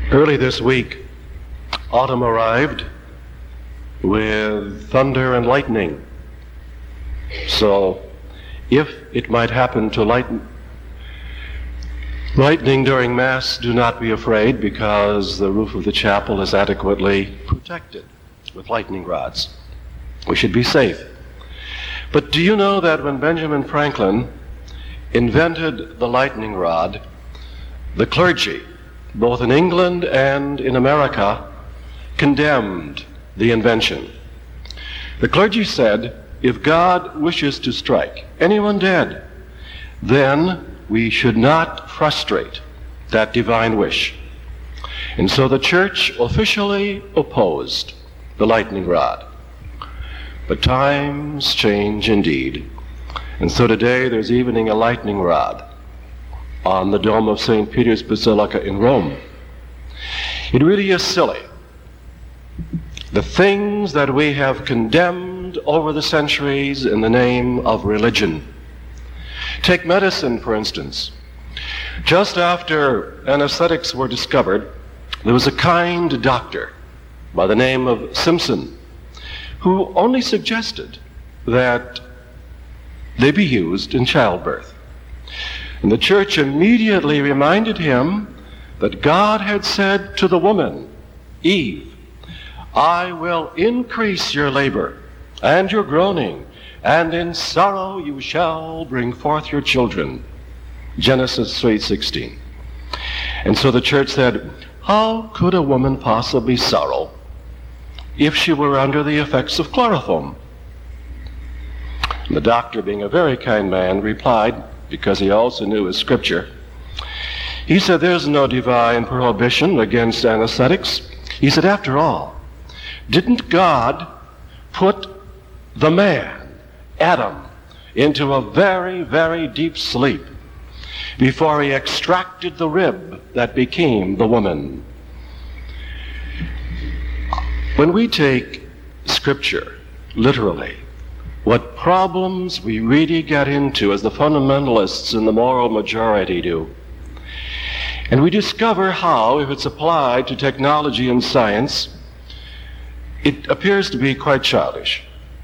Early this week, autumn arrived with thunder and lightning. So, if it might happen to lightning during Mass, do not be afraid, because the roof of the chapel is adequately protected with lightning rods. We should be safe. But do you know that when Benjamin Franklin invented the lightning rod, the clergy, both in England and in America, condemned the invention? The clergy said, if God wishes to strike anyone dead, then we should not frustrate that divine wish. And so the church officially opposed the lightning rod. But times change indeed. And so today there's even a lightning rod on the dome of St. Peter's Basilica in Rome. It really is silly. The things that we have condemned over the centuries in the name of religion. Take medicine, for instance. Just after anesthetics were discovered, there was a kind doctor by the name of Simpson who only suggested that they be used in childbirth. And the church immediately reminded him that God had said to the woman, Eve, I will increase your labor and your groaning, and in sorrow you shall bring forth your children. Genesis 3:16. And so the church said, how could a woman possibly sorrow if she were under the effects of chloroform? And the doctor, being a very kind man, replied, because he also knew his scripture, he said, there's no divine prohibition against anesthetics. He said, after all, didn't God put the man, Adam, into a very, very deep sleep before he extracted the rib that became the woman? When we take scripture literally, what problems we really get into as the fundamentalists and the moral majority do. And we discover how, if it's applied to technology and science, it appears to be quite childish.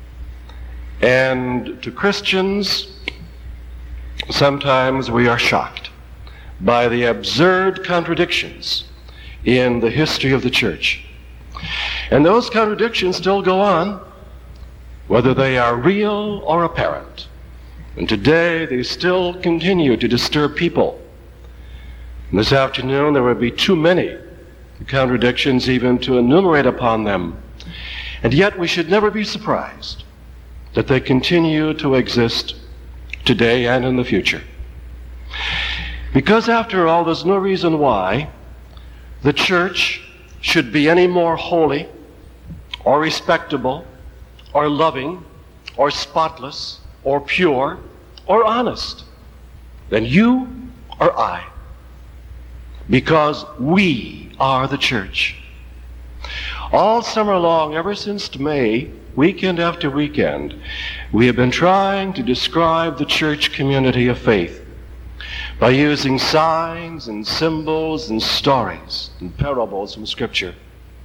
And to Christians, sometimes we are shocked by the absurd contradictions in the history of the church. And those contradictions still go on, whether they are real or apparent. And today they still continue to disturb people. And this afternoon there would be too many contradictions even to enumerate upon them. And yet we should never be surprised that they continue to exist today and in the future. Because after all, there's no reason why the church should be any more holy or respectable or loving or spotless or pure or honest than you or I. Because we are the church. All summer long, ever since May, weekend after weekend, we have been trying to describe the church community of faith by using signs and symbols and stories and parables from Scripture.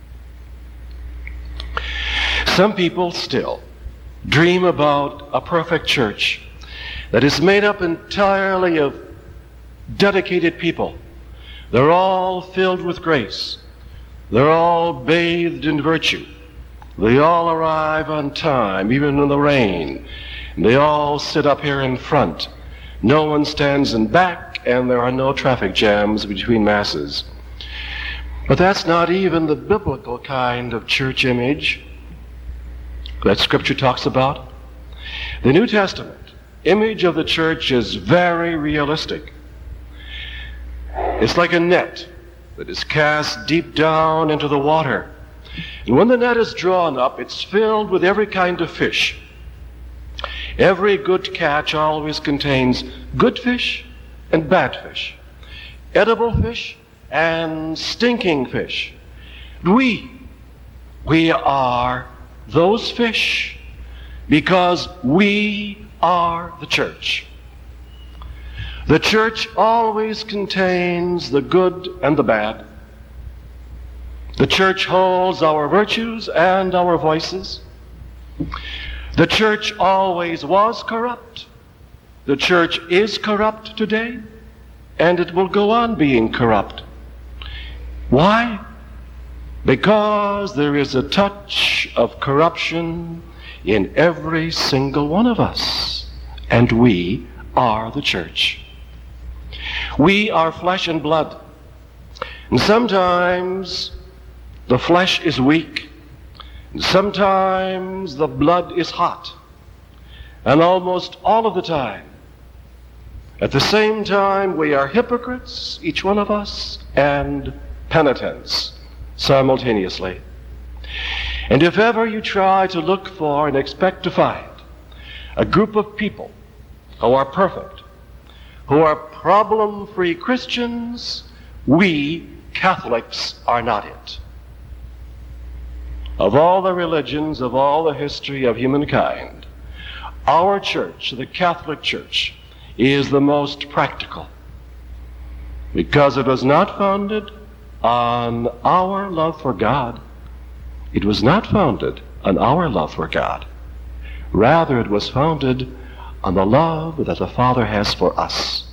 Some people still dream about a perfect church that is made up entirely of dedicated people. They're all filled with grace. They're all bathed in virtue. They all arrive on time, even in the rain. And they all sit up here in front. No one stands in back, and there are no traffic jams between masses. But that's not even the biblical kind of church image that Scripture talks about. The New Testament image of the church is very realistic. It's like a net that is cast deep down into the water. And when the net is drawn up, it's filled with every kind of fish. Every good catch always contains good fish and bad fish, edible fish and stinking fish. We are those fish because we are the church. The church always contains the good and the bad, The church holds our virtues and our voices. The church always was corrupt. The church is corrupt today, and it will go on being corrupt. Why? Because there is a touch of corruption in every single one of us, and we are the church. We are flesh and blood, and sometimes the flesh is weak, and sometimes the blood is hot, and almost all of the time, at the same time, we are hypocrites, each one of us, and penitents simultaneously. And if ever you try to look for and expect to find a group of people who are perfect, who are problem-free Christians, we Catholics are not it. Of all the religions, of all the history of humankind, our church, the Catholic Church, is the most practical, because it was not founded on our love for God. It was not founded on our love for God. Rather, it was founded on the love that the Father has for us.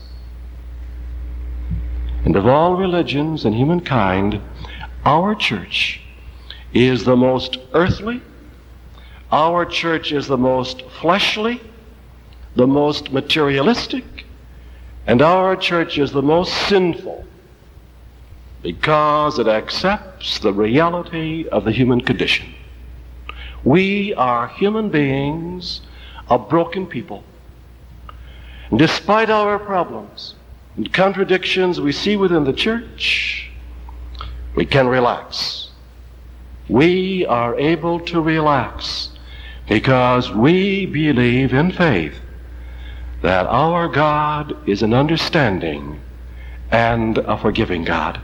And of all religions and humankind, our church is the most earthly, our church is the most fleshly, the most materialistic, and our church is the most sinful, because it accepts the reality of the human condition. We are human beings, a broken people. And despite our problems and contradictions we see within the church, we can relax. We are able to relax because we believe in faith that our God is an understanding and a forgiving God.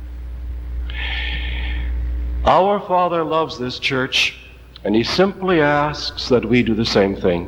Our Father loves this church, and He simply asks that we do the same thing.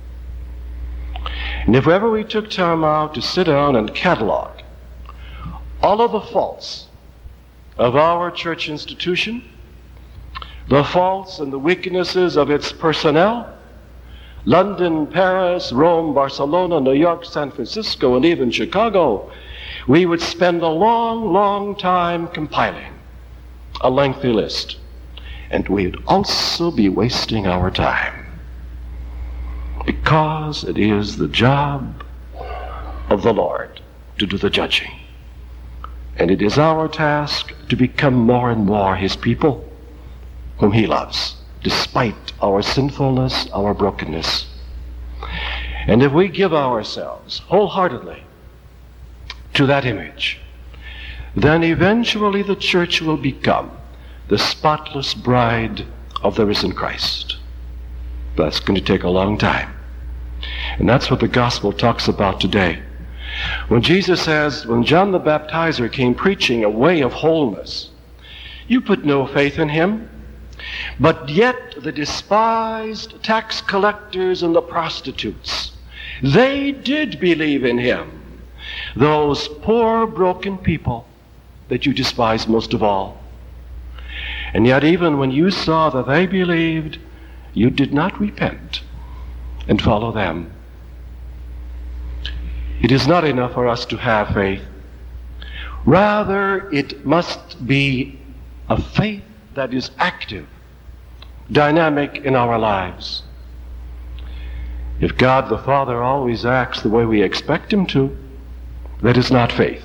And if ever we took time out to sit down and catalog all of the faults of our church institution, the faults and the weaknesses of its personnel, London, Paris, Rome, Barcelona, New York, San Francisco, and even Chicago, we would spend a long, long time compiling a lengthy list. And we'd also be wasting our time, because it is the job of the Lord to do the judging. And it is our task to become more and more His people, whom He loves, despite our sinfulness, our brokenness. And if we give ourselves wholeheartedly to that image, then eventually the church will become the spotless bride of the risen Christ. That's going to take a long time. And that's what the gospel talks about today. When Jesus says, when John the Baptizer came preaching a way of wholeness, you put no faith in him, but yet the despised tax collectors and the prostitutes, they did believe in him. Those poor, broken people that you despise most of all. And yet even when you saw that they believed, you did not repent and follow them. It is not enough for us to have faith. Rather, it must be a faith that is active, dynamic in our lives. If God the Father always acts the way we expect Him to, that is not faith.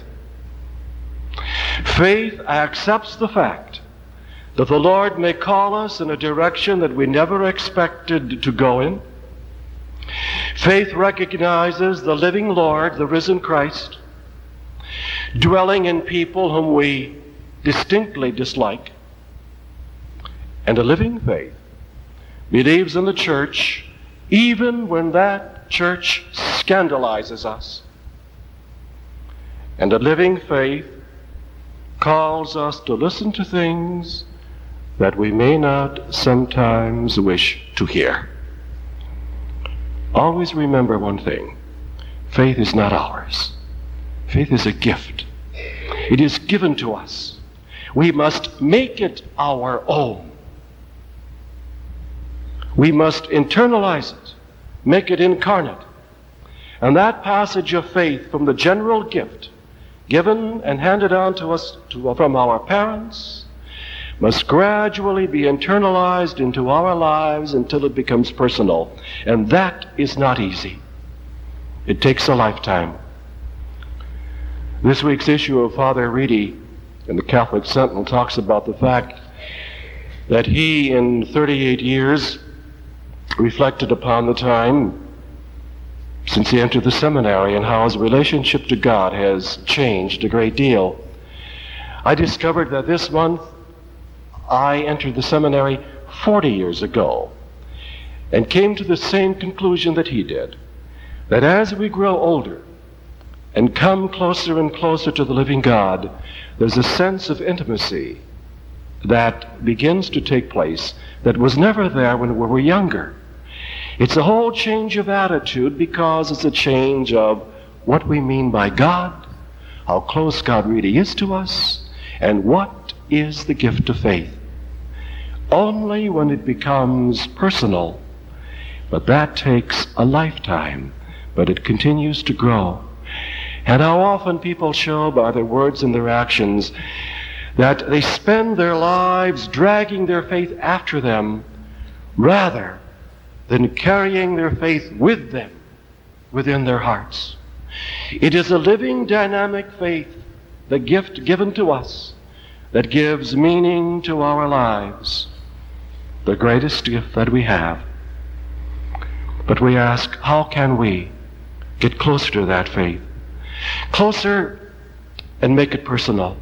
Faith accepts the fact that the Lord may call us in a direction that we never expected to go in. Faith recognizes the living Lord, the risen Christ, dwelling in people whom we distinctly dislike. And a living faith believes in the church even when that church scandalizes us. And a living faith calls us to listen to things that we may not sometimes wish to hear. Always remember one thing. Faith is not ours. Faith is a gift. It is given to us. We must make it our own. We must internalize it, make it incarnate. And that passage of faith from the general gift given and handed on to us from our parents must gradually be internalized into our lives until it becomes personal. And that is not easy. It takes a lifetime. This week's issue of Father Reedy in the Catholic Sentinel talks about the fact that he, in 38 years, reflected upon the time since he entered the seminary and how his relationship to God has changed a great deal. I discovered that this month I entered the seminary 40 years ago and came to the same conclusion that he did, that as we grow older and come closer and closer to the living God, there's a sense of intimacy that begins to take place that was never there when we were younger. It's a whole change of attitude because it's a change of what we mean by God, how close God really is to us, and what is the gift of faith. Only when it becomes personal, but that takes a lifetime, but it continues to grow. And how often people show by their words and their actions that they spend their lives dragging their faith after them rather than carrying their faith with them within their hearts. It is a living, dynamic faith, the gift given to us, that gives meaning to our lives, the greatest gift that we have. But we ask, how can we get closer to that faith? Closer and make it personal.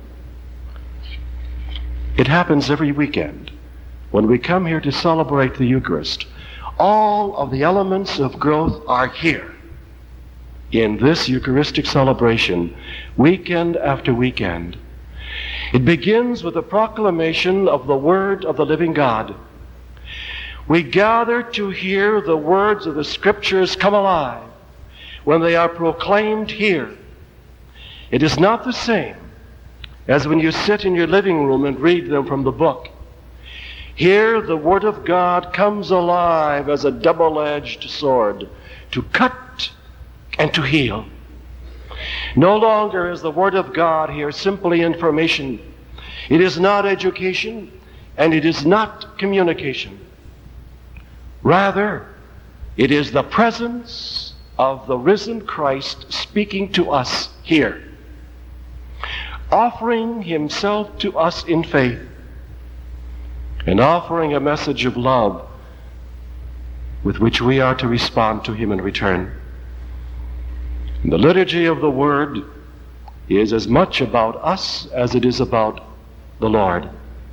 It happens every weekend when we come here to celebrate the Eucharist. All of the elements of growth are here in this Eucharistic celebration, weekend after weekend. It begins with the proclamation of the Word of the living God. We gather to hear the words of the Scriptures come alive when they are proclaimed here. It is not the same as when you sit in your living room and read them from the book. Here the Word of God comes alive as a double-edged sword to cut and to heal. No longer is the Word of God here simply information. It is not education and it is not communication. Rather, it is the presence of the risen Christ speaking to us here, offering himself to us in faith, and offering a message of love with which we are to respond to him in return. And the liturgy of the Word is as much about us as it is about the Lord.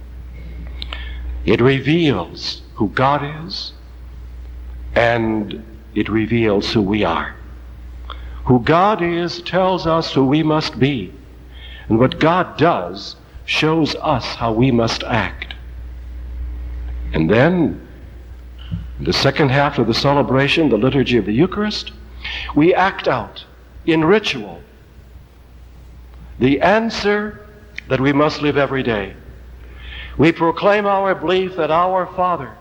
It reveals who God is, and it reveals who we are. Who God is tells us who we must be, and what God does shows us how we must act. And then, in the second half of the celebration, the liturgy of the Eucharist, we act out in ritual the answer that we must live every day. We proclaim our belief that our Father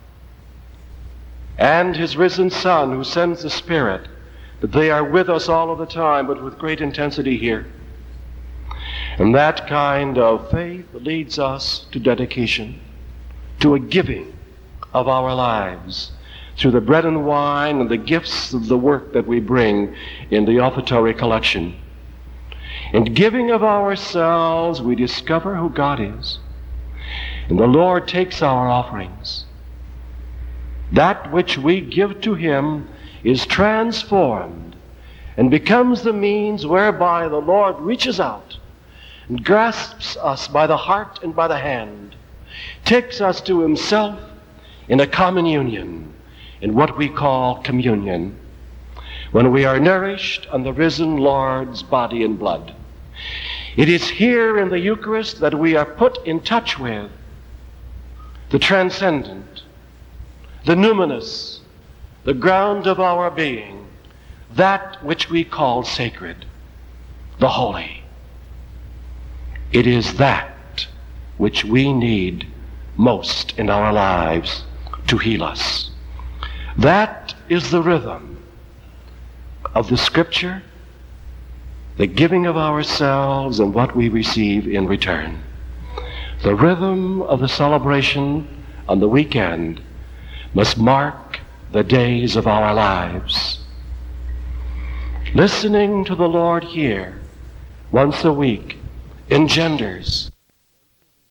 and his risen Son, who sends the Spirit, that they are with us all of the time, but with great intensity here. And that kind of faith leads us to dedication, to a giving of our lives through the bread and wine and the gifts of the work that we bring in the offertory collection. In giving of ourselves, we discover who God is. And the Lord takes our offerings. That which we give to him is transformed and becomes the means whereby the Lord reaches out and grasps us by the heart and by the hand, takes us to himself in a common union, in what we call communion, when we are nourished on the risen Lord's body and blood. It is here in the Eucharist that we are put in touch with the transcendent, the numinous, the ground of our being, that which we call sacred, the holy. It is that which we need most in our lives to heal us. That is the rhythm of the Scripture, the giving of ourselves and what we receive in return. The rhythm of the celebration on the weekend must mark the days of our lives. Listening to the Lord here once a week engenders